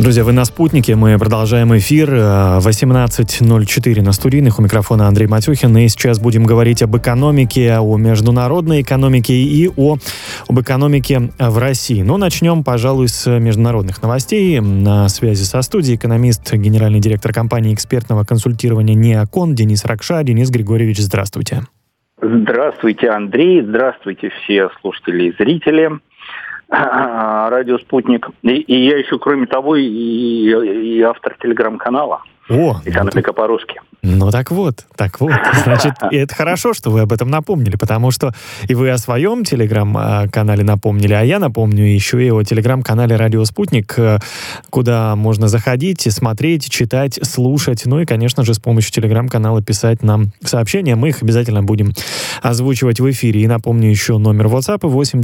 Друзья, вы на «Спутнике». Мы продолжаем эфир. 18:04 на студийных. У микрофона Андрей Матюхин. И сейчас будем говорить об экономике, о международной экономике и об экономике в России. Но начнем, пожалуй, с международных новостей. На связи со студией экономист, генеральный директор компании экспертного консультирования «Неокон» Денис Ракша. Денис Григорьевич, здравствуйте. Здравствуйте, Андрей. Здравствуйте, все слушатели и зрители. Радио «Спутник». И я еще, кроме того, и автор телеграм-канала «Экономика по-русски». Ну так вот. Значит, и это хорошо, что вы об этом напомнили, потому что и вы о своем телеграм-канале напомнили, а я напомню еще и о телеграм-канале «Радио Спутник», куда можно заходить, смотреть, читать, слушать, ну и, конечно же, с помощью телеграм-канала писать нам сообщения. Мы их обязательно будем озвучивать в эфире. И напомню еще номер WhatsApp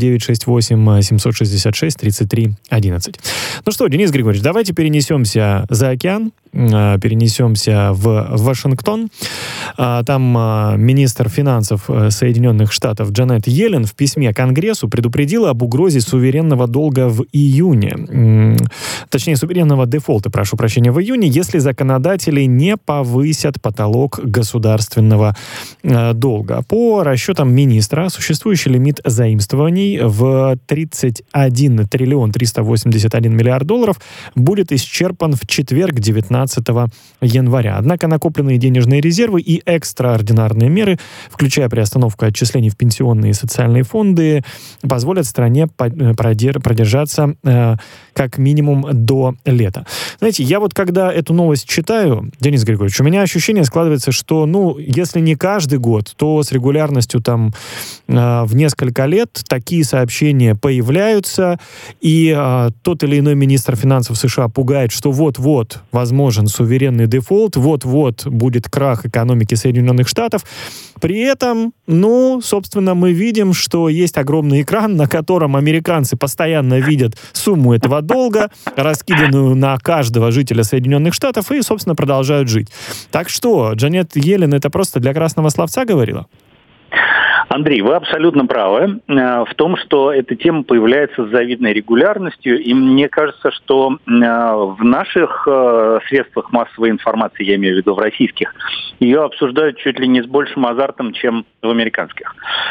8-968-766-33-11. Ну что, Денис Григорьевич, давайте перенесемся за океан, перенесемся в Вашингтон. Там министр финансов Соединенных Штатов Джанет Йеллен в письме Конгрессу предупредила об угрозе суверенного долга в июне. Точнее, суверенного дефолта, прошу прощения, в июне, если законодатели не повысят потолок государственного долга. По расчетам министра, существующий лимит заимствований в 31 триллион 381 миллиард долларов будет исчерпан в четверг, 19 января. Однако накопленные денежные резервы и экстраординарные меры, включая приостановку отчислений в пенсионные и социальные фонды, позволят стране продержаться как минимум до лета. Знаете, я вот когда эту новость читаю, Денис Григорьевич, у меня ощущение складывается, что, если не каждый год, то с регулярностью в несколько лет такие сообщения появляются, и тот или иной министр финансов США пугает, что вот-вот возможен суверенный дефолт, вот-вот будет крах экономики Соединенных Штатов. При этом, собственно, мы видим, что есть огромный экран, на котором американцы постоянно видят сумму этого долга, раскиданную на каждого жителя Соединенных Штатов, и, собственно, продолжают жить. Так что, Джанет Йеллен это просто для красного словца говорила? Андрей, вы абсолютно правы в том, что эта тема появляется с завидной регулярностью, и мне кажется, что в наших средствах массовой информации, я имею в виду в российских, ее обсуждают чуть ли не с большим азартом, чем в американских.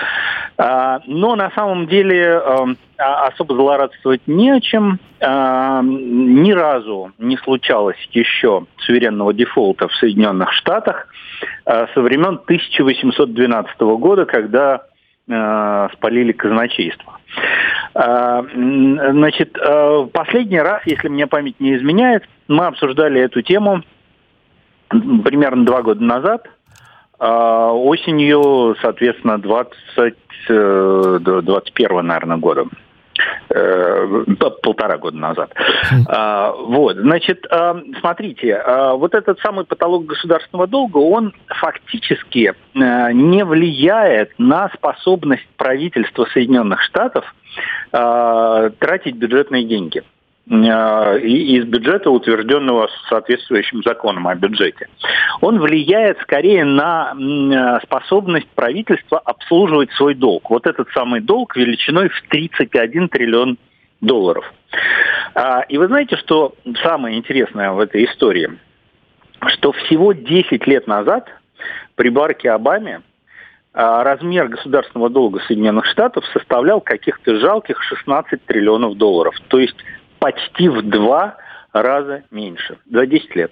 Но на самом деле особо злорадствовать не о чем. Ни разу не случалось еще суверенного дефолта в Соединенных Штатах со времен 1812 года, когда спалили казначейство. Значит, последний раз, если мне память не изменяет, мы обсуждали эту тему примерно 2 года назад, осенью, соответственно, 21 наверное, года. 1,5 года назад. Значит, смотрите, вот этот самый потолок государственного долга, он фактически не влияет на способность правительства Соединенных Штатов тратить бюджетные деньги из бюджета, утвержденного соответствующим законом о бюджете. Он влияет скорее на способность правительства обслуживать свой долг. Вот этот самый долг величиной в 31 триллион долларов. И вы знаете, что самое интересное в этой истории? Что всего 10 лет назад при Бараке Обаме размер государственного долга Соединенных Штатов составлял каких-то жалких 16 триллионов долларов. То есть почти в 2 раза меньше за 10 лет.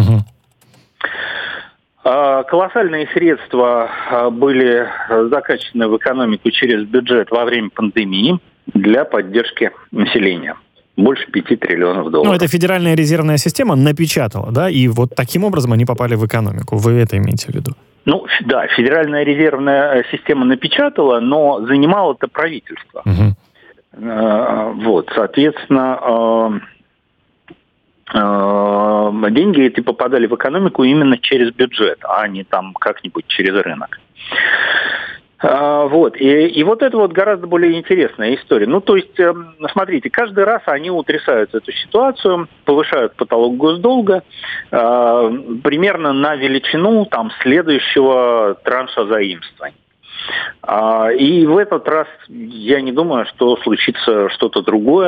Колоссальные средства были закачаны в экономику через бюджет во время пандемии для поддержки населения. Больше 5 триллионов долларов. Это Федеральная резервная система напечатала, да? И вот таким образом они попали в экономику. Вы это имеете в виду? Да, Федеральная резервная система напечатала, но занимало это правительство. Соответственно, деньги эти попадали в экономику именно через бюджет, а не там как-нибудь через рынок. И вот это вот гораздо более интересная история. Смотрите, каждый раз они утрясают эту ситуацию, повышают потолок госдолга примерно на величину следующего транша заимствований. И в этот раз я не думаю, что случится что-то другое.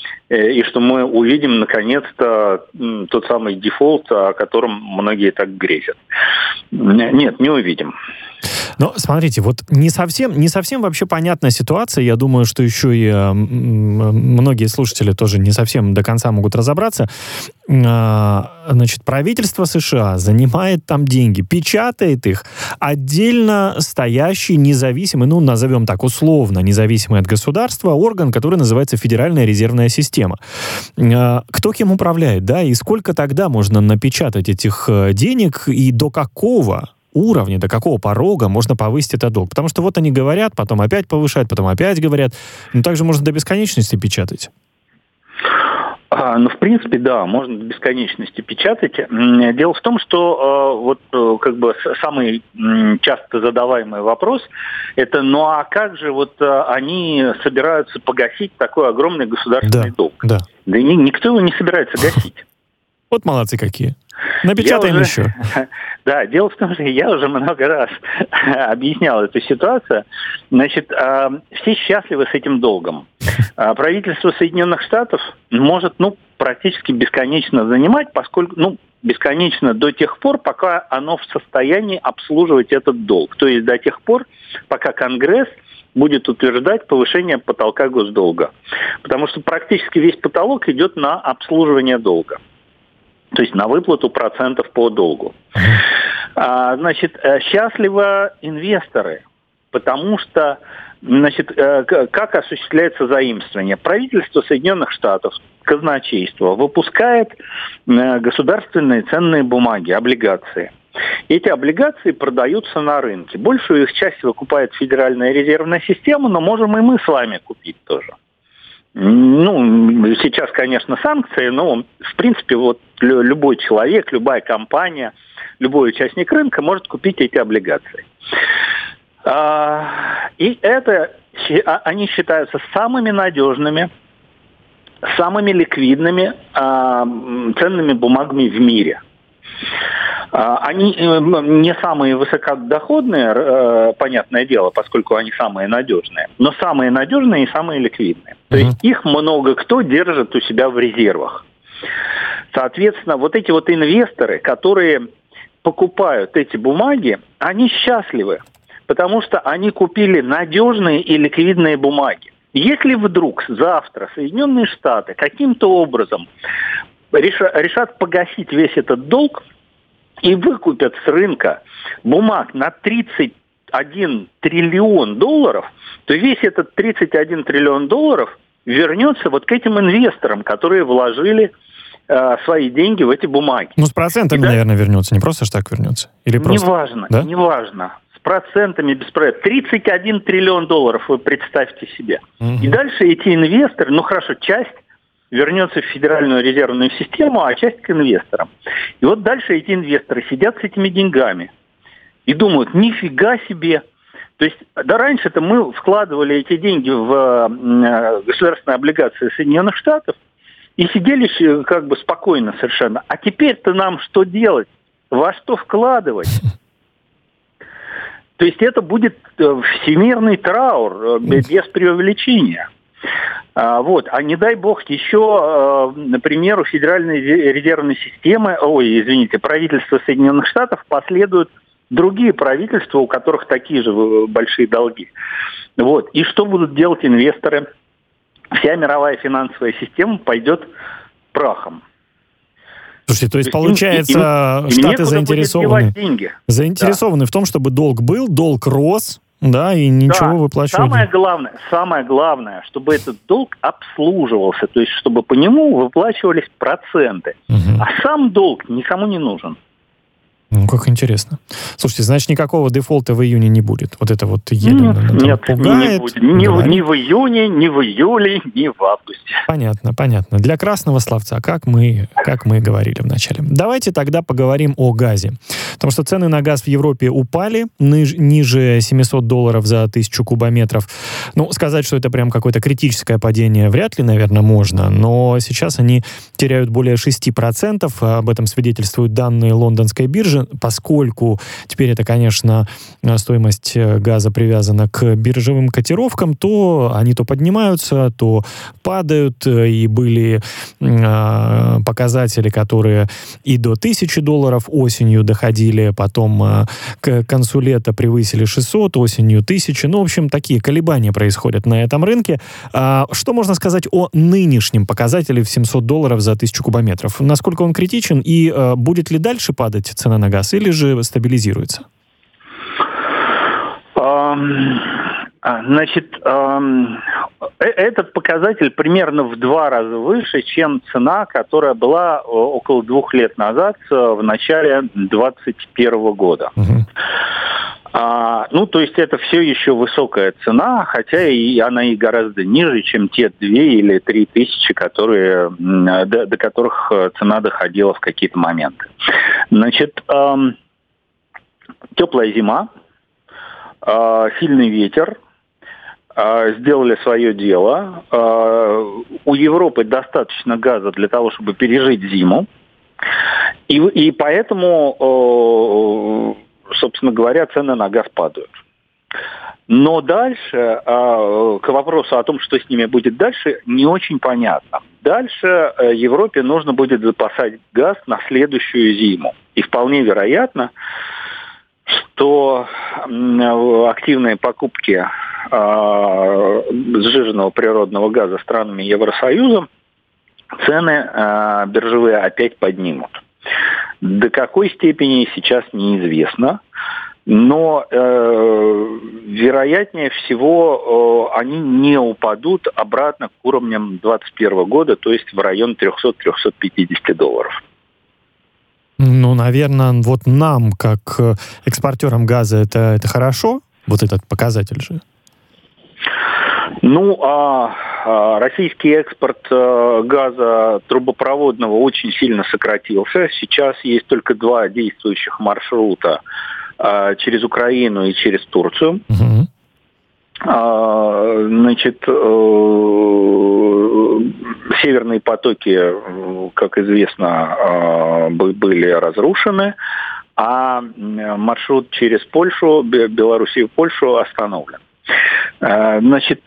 и что мы увидим, наконец-то, тот самый дефолт, о котором многие так грезят. Нет, не увидим. Но смотрите, вот не совсем вообще понятная ситуация. Я думаю, что еще и многие слушатели тоже не совсем до конца могут разобраться. Значит, правительство США занимает там деньги, печатает их, отдельно стоящий независимый, ну, назовем так условно, независимый от государства орган, который называется Федеральная резервная система. Кто кем управляет, да, и сколько тогда можно напечатать этих денег, и до какого уровня, до какого порога можно повысить этот долг? Потому что вот они говорят, потом опять повышают, потом опять говорят. Но также можно до бесконечности печатать. Ну, в принципе, да, можно до бесконечности печатать. Дело в том, что как бы самый часто задаваемый вопрос – это, ну а как же вот они собираются погасить такой огромный государственный долг? Да. Да никто его не собирается гасить. Вот молодцы какие. Напечатаем еще. Да, дело в том, что я уже много раз объяснял эту ситуацию. Значит, все счастливы с этим долгом. Правительство Соединенных Штатов может, практически бесконечно занимать, поскольку, бесконечно до тех пор, пока оно в состоянии обслуживать этот долг. То есть до тех пор, пока Конгресс будет утверждать повышение потолка госдолга. Потому что практически весь потолок идет на обслуживание долга. То есть на выплату процентов по долгу. Значит, счастливы инвесторы, потому что, как осуществляется заимствование? Правительство Соединенных Штатов, казначейство, выпускает государственные ценные бумаги, облигации. Эти облигации продаются на рынке. Большую их часть выкупает Федеральная резервная система, но можем и мы с вами купить тоже. Сейчас, конечно, санкции, но, в принципе, вот любой человек, любая компания, любой участник рынка может купить эти облигации. И они считаются самыми надежными, самыми ликвидными ценными бумагами в мире. Они не самые высокодоходные, понятное дело, поскольку они самые надежные, но самые надежные и самые ликвидные. То есть их много кто держит у себя в резервах. Соответственно, вот эти вот инвесторы, которые покупают эти бумаги, они счастливы, потому что они купили надежные и ликвидные бумаги. Если вдруг завтра Соединенные Штаты каким-то образом решат погасить весь этот долг, и выкупят с рынка бумаг на 31 триллион долларов, то весь этот 31 триллион долларов вернется вот к этим инвесторам, которые вложили свои деньги в эти бумаги. С процентами, наверное, вернется, не просто ж так вернется? Или просто? Неважно, да? Неважно. С процентами, без процентов. 31 триллион долларов, вы представьте себе. И дальше эти инвесторы, часть вернется в Федеральную резервную систему, а часть к инвесторам. И вот дальше эти инвесторы сидят с этими деньгами и думают, нифига себе. То есть, раньше-то мы вкладывали эти деньги в государственные облигации Соединенных Штатов и сидели как бы спокойно совершенно. А теперь-то нам что делать? Во что вкладывать? То есть это будет всемирный траур, без преувеличения. А не дай бог еще, например, у Федеральной резервной системы, правительства Соединенных Штатов последуют другие правительства, у которых такие же большие долги. И что будут делать инвесторы? Вся мировая финансовая система пойдет прахом. Слушайте, то есть получается, Штаты заинтересованы в том, чтобы долг был, долг рос, да, и ничего выплачивать. Самое главное, чтобы этот долг обслуживался, то есть чтобы по нему выплачивались проценты. А сам долг никому не нужен. Как интересно. Слушайте, значит, никакого дефолта в июне не будет. Вот это вот нет, пугает. Не будет. Ни в июне, ни в июле, ни в августе. Понятно. Для красного словца, как мы говорили вначале. Давайте тогда поговорим о газе. Потому что цены на газ в Европе упали ниже $700 за 1000 кубометров. Ну, сказать, что это прям какое-то критическое падение, вряд ли, наверное, можно, но сейчас они теряют более 6%. Об этом свидетельствуют данные лондонской биржи, поскольку теперь это, конечно, стоимость газа привязана к биржевым котировкам, то они то поднимаются, то падают, и были показатели, которые и до $1000 осенью доходили, потом к концу лета превысили 600, осенью 1000. Ну, в общем, такие колебания происходят на этом рынке. Что можно сказать о нынешнем показателе в $700 за 1000 кубометров? Насколько он критичен и будет ли дальше падать цена на газ или же стабилизируется? Значит, этот показатель примерно в 2 раза выше, чем цена, которая была около 2 лет назад, в начале 2021 года. Ну, то есть это все еще высокая цена, хотя и она и гораздо ниже, чем те 2 или 3 тысячи, до которых цена доходила в какие-то моменты. Значит, теплая зима, сильный ветер сделали свое дело. У Европы достаточно газа для того, чтобы пережить зиму. И поэтому, собственно говоря, цены на газ падают. Но дальше, к вопросу о том, что с ними будет дальше, не очень понятно. Дальше Европе нужно будет запасать газ на следующую зиму. И вполне вероятно, что активные покупки сжиженного природного газа странами Евросоюза цены биржевые опять поднимут. До какой степени сейчас неизвестно, но вероятнее всего они не упадут обратно к уровням 2021 года, то есть в район $300-350. Ну, наверное, вот нам, как экспортерам газа, это хорошо, вот этот показатель же? Ну, российский экспорт газа трубопроводного очень сильно сократился. Сейчас есть только 2 действующих маршрута через Украину и через Турцию. Угу. Значит, северные потоки, как известно, были разрушены, а маршрут через Польшу, Белоруссию и Польшу остановлен. Значит,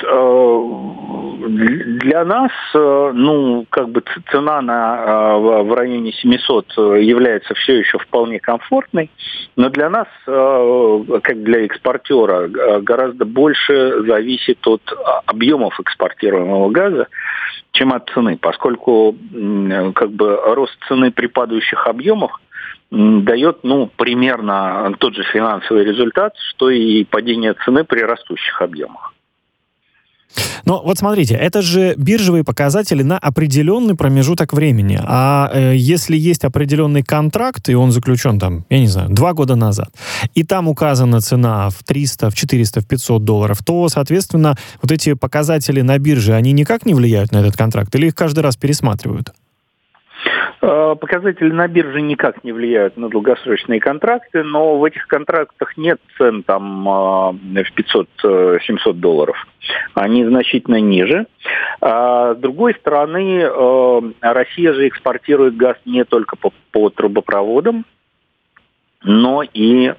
для нас, ну, как бы цена в районе 700 является все еще вполне комфортной, но для нас, как для экспортера, гораздо больше зависит от объемов экспортируемого газа, чем от цены, поскольку как бы рост цены при падающих объемах дает, ну, примерно тот же финансовый результат, что и падение цены при растущих объемах. Но вот смотрите, это же биржевые показатели на определенный промежуток времени. А если есть определенный контракт, и он заключен там, я не знаю, 2 года назад, и там указана цена в 300, в 400, в $500, то, соответственно, вот эти показатели на бирже, они никак не влияют на этот контракт? Или их каждый раз пересматривают? Показатели на бирже никак не влияют на долгосрочные контракты, но в этих контрактах нет цен там в $500-700. Они значительно ниже. С другой стороны, Россия же экспортирует газ не только по трубопроводам, но и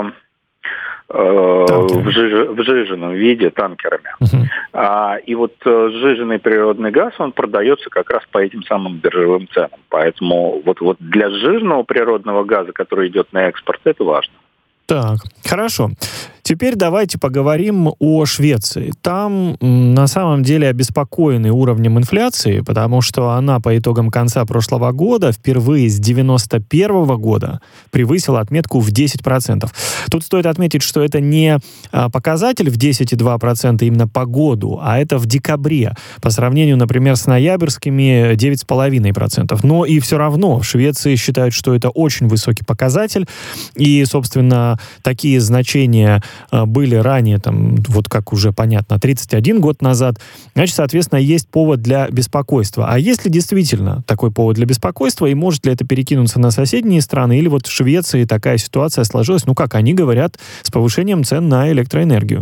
в сжиженном виде танкерами. И вот сжиженный природный газ, он продается как раз по этим самым биржевым ценам. Поэтому вот для сжиженного природного газа, который идет на экспорт, это важно. Так, хорошо. Теперь давайте поговорим о Швеции. Там на самом деле обеспокоены уровнем инфляции, потому что она по итогам конца прошлого года впервые с 1991 года превысила отметку в 10%. Тут стоит отметить, что это не показатель в 10,2% именно по году, а это в декабре, по сравнению, например, с ноябрьскими 9,5%. Но и все равно в Швеции считают, что это очень высокий показатель, и, собственно, такие значения были ранее, там, вот как уже понятно, 31 год назад, значит, соответственно, есть повод для беспокойства. А есть ли действительно такой повод для беспокойства, и может ли это перекинуться на соседние страны, или вот в Швеции такая ситуация сложилась, ну, как они говорят, с повышением цен на электроэнергию?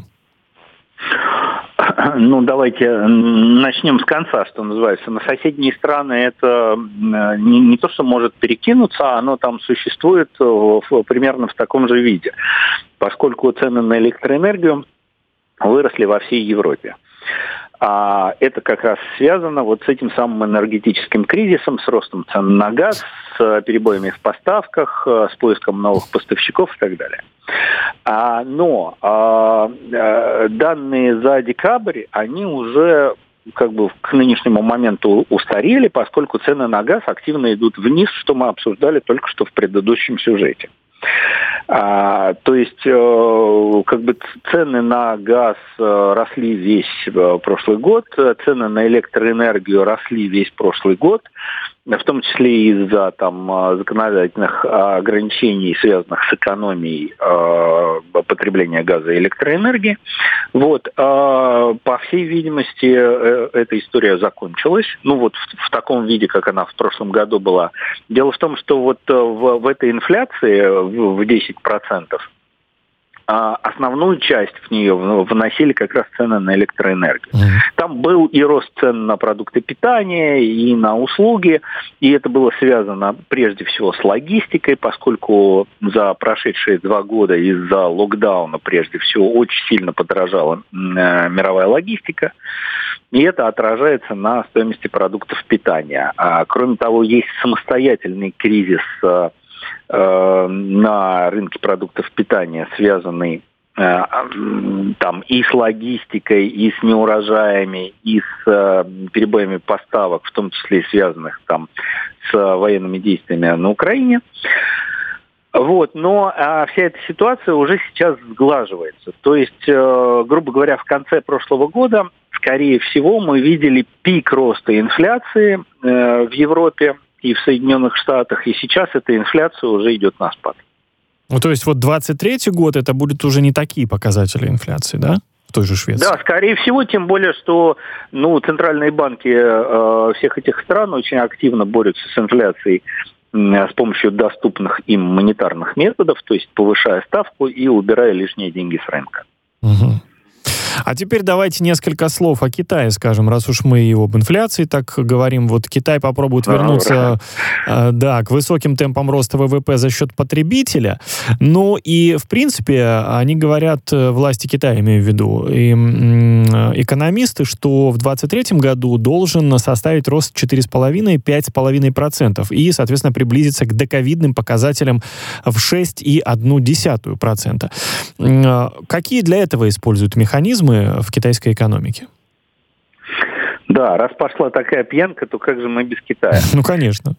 Ну, давайте начнем с конца, что называется. На соседние страны это не то, что может перекинуться, оно там существует примерно в таком же виде, поскольку цены на электроэнергию выросли во всей Европе. А это как раз связано вот с этим самым энергетическим кризисом, с ростом цен на газ, с перебоями в поставках, с поиском новых поставщиков и так далее. Но данные за декабрь, они уже как бы к нынешнему моменту устарели, поскольку цены на газ активно идут вниз, что мы обсуждали только что в предыдущем сюжете. То есть, как бы цены на газ росли весь прошлый год, цены на электроэнергию росли весь прошлый год, в том числе из-за там законодательных ограничений, связанных с экономией потребления газа и электроэнергии. Вот. По всей видимости, эта история закончилась. Ну вот в таком виде, как она в прошлом году была. Дело в том, что вот в этой инфляции в 10%, основную часть в нее вносили как раз цены на электроэнергию. Там был и рост цен на продукты питания, и на услуги, и это было связано прежде всего с логистикой, поскольку за прошедшие 2 года из-за локдауна прежде всего очень сильно подорожала мировая логистика, и это отражается на стоимости продуктов питания. Кроме того, есть самостоятельный кризис на рынке продуктов питания, связанный там и с логистикой, и с неурожаями, и с перебоями поставок, в том числе связанных там с военными действиями на Украине. Вот, но вся эта ситуация уже сейчас сглаживается. То есть, грубо говоря, в конце прошлого года, скорее всего, мы видели пик роста инфляции в Европе и в Соединенных Штатах, и сейчас эта инфляция уже идет на спад. Ну, то есть вот 23-й год, это будут уже не такие показатели инфляции, да? В той же Швеции. Да, скорее всего, тем более, что центральные банки всех этих стран очень активно борются с инфляцией с помощью доступных им монетарных методов, то есть повышая ставку и убирая лишние деньги с рынка. Угу. А теперь давайте несколько слов о Китае скажем, раз уж мы и об инфляции так говорим. Вот Китай попробует вернуться к высоким темпам роста ВВП за счет потребителя. Ну и, в принципе, они говорят, власти Китая, имею в виду, и экономисты, что в 2023 году должен составить рост 4,5-5,5% и, соответственно, приблизиться к доковидным показателям в 6,1%. Какие для этого используют механизмы в китайской экономике? Да, раз пошла такая пьянка, то как же мы без Китая? Ну, конечно.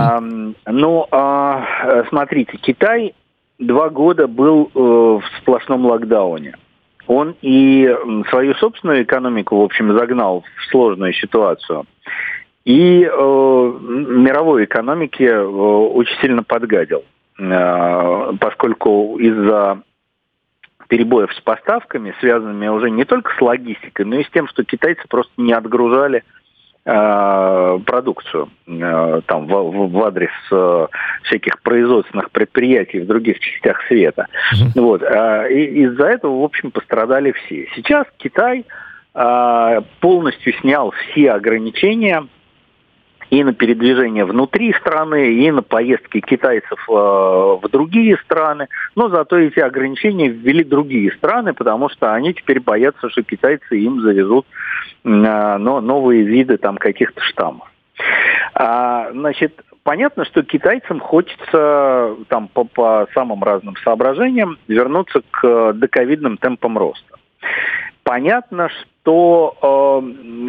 Смотрите, Китай 2 года был в сплошном локдауне. Он и свою собственную экономику, в общем, загнал в сложную ситуацию. И мировой экономике очень сильно подгадил, поскольку из-за перебоев с поставками, связанными уже не только с логистикой, но и с тем, что китайцы просто не отгружали продукцию там в адрес всяких производственных предприятий в других частях света. Вот. И из-за этого, в общем, пострадали все. Сейчас Китай полностью снял все ограничения и на передвижение внутри страны, и на поездки китайцев в другие страны. Но зато эти ограничения ввели другие страны, потому что они теперь боятся, что китайцы им завезут новые виды там каких-то штаммов. Значит, понятно, что китайцам хочется там по самым разным соображениям вернуться к доковидным темпам роста. Понятно, что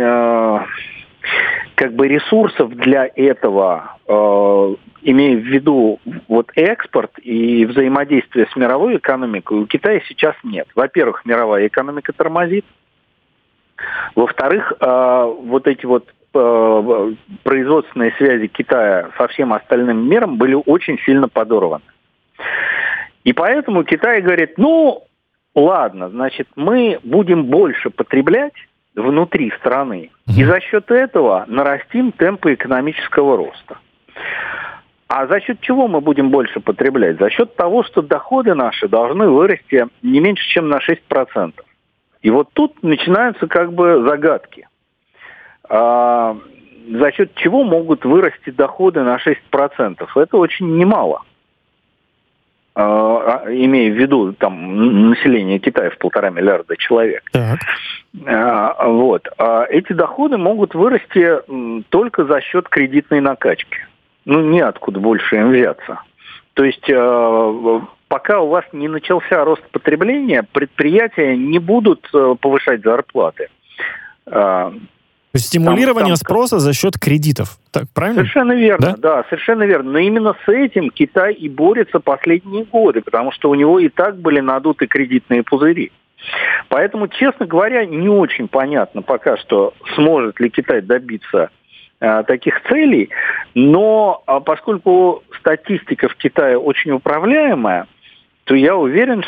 как бы ресурсов для этого, имея в виду вот экспорт и взаимодействие с мировой экономикой, у Китая сейчас нет. Во-первых, мировая экономика тормозит. Во-вторых, вот эти вот производственные связи Китая со всем остальным миром были очень сильно подорваны. И поэтому Китай говорит, ладно, значит, мы будем больше потреблять внутри страны, и за счет этого нарастим темпы экономического роста. А за счет чего мы будем больше потреблять? За счет того, что доходы наши должны вырасти не меньше, чем на 6%. И вот тут начинаются как бы загадки. За счет чего могут вырасти доходы на 6%? Это очень немало. Имея в виду там население Китая в 1,5 миллиарда человек. Так. Вот. Эти доходы могут вырасти только за счет кредитной накачки. Неоткуда больше им взяться. То есть, пока у вас не начался рост потребления, предприятия не будут повышать зарплаты. То есть стимулирование спроса за счет кредитов, так, правильно? Совершенно верно, да, совершенно верно. Но именно с этим Китай и борется последние годы, потому что у него и так были надуты кредитные пузыри. Поэтому, честно говоря, не очень понятно пока что, сможет ли Китай добиться таких целей, но поскольку статистика в Китае очень управляемая, то я уверен,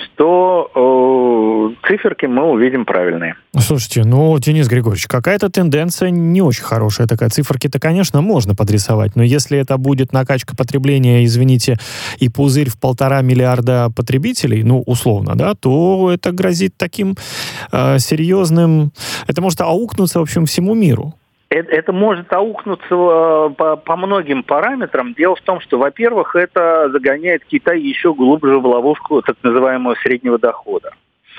что циферки мы увидим правильные. Слушайте, Денис Григорьевич, какая-то тенденция не очень хорошая такая. Циферки-то, конечно, можно подрисовать, но если это будет накачка потребления, извините, и пузырь в 1,5 миллиарда потребителей, условно, да, то это грозит таким серьезным... Это может аукнуться, в общем, всему миру. Это может аукнуться по многим параметрам. Дело в том, что, во-первых, это загоняет Китай еще глубже в ловушку так называемого среднего дохода.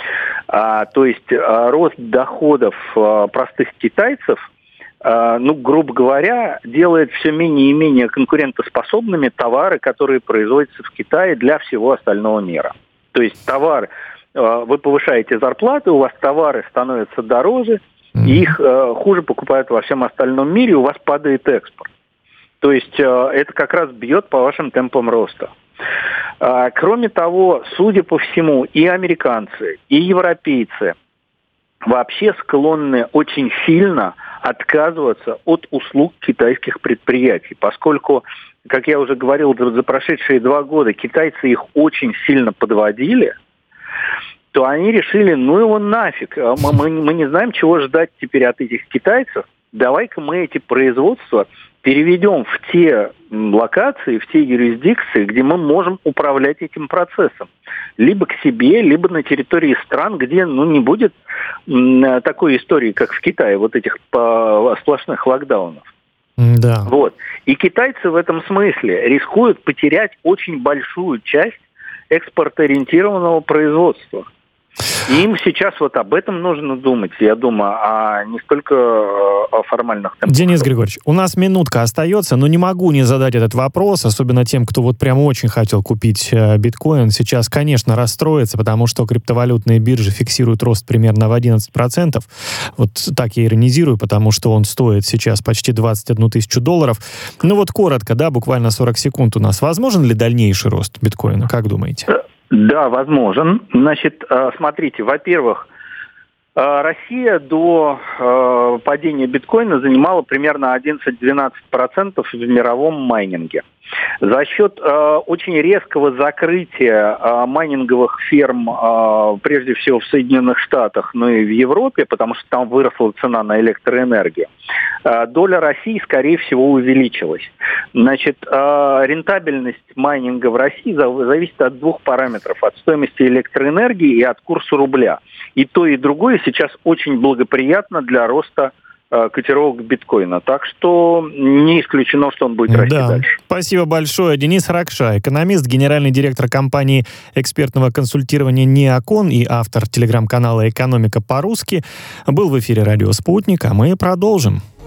То есть рост доходов простых китайцев, грубо говоря, делает все менее и менее конкурентоспособными товары, которые производятся в Китае для всего остального мира. То есть вы повышаете зарплаты, у вас товары становятся дороже, и их хуже покупают во всем остальном мире, у вас падает экспорт. То есть это как раз бьет по вашим темпам роста. Кроме того, судя по всему, и американцы, и европейцы вообще склонны очень сильно отказываться от услуг китайских предприятий, поскольку, как я уже говорил, за прошедшие 2 года китайцы их очень сильно подводили, то они решили, его нафиг, мы не знаем, чего ждать теперь от этих китайцев, давай-ка мы эти производства переведем в те локации, в те юрисдикции, где мы можем управлять этим процессом. Либо к себе, либо на территории стран, где не будет такой истории, как в Китае, вот этих сплошных локдаунов. Да. Вот. И китайцы в этом смысле рискуют потерять очень большую часть экспортоориентированного производства. И им сейчас вот об этом нужно думать, я думаю, а не столько о формальных темпах. Денис Григорьевич, у нас минутка остается, но не могу не задать этот вопрос, особенно тем, кто вот прям очень хотел купить биткоин. Сейчас, конечно, расстроится, потому что криптовалютные биржи фиксируют рост примерно в 11%. Вот так я иронизирую, потому что он стоит сейчас почти 21 тысячу долларов. Коротко, буквально 40 секунд у нас. Возможен ли дальнейший рост биткоина? Как думаете? Да, возможен. Значит, смотрите, во-первых, Россия до падения биткоина занимала примерно 11-12% в мировом майнинге. За счет очень резкого закрытия майнинговых ферм, прежде всего в Соединенных Штатах, но и в Европе, потому что там выросла цена на электроэнергию, доля России, скорее всего, увеличилась. Значит, рентабельность майнинга в России зависит от 2 параметров: от стоимости электроэнергии и от курса рубля. И то, и другое сейчас очень благоприятно для роста котировок биткоина. Так что не исключено, что он будет расти дальше. Спасибо большое. Денис Ракша, экономист, генеральный директор компании экспертного консультирования «Неокон» и автор телеграм-канала «Экономика по-русски», был в эфире радио «Спутник», а мы продолжим.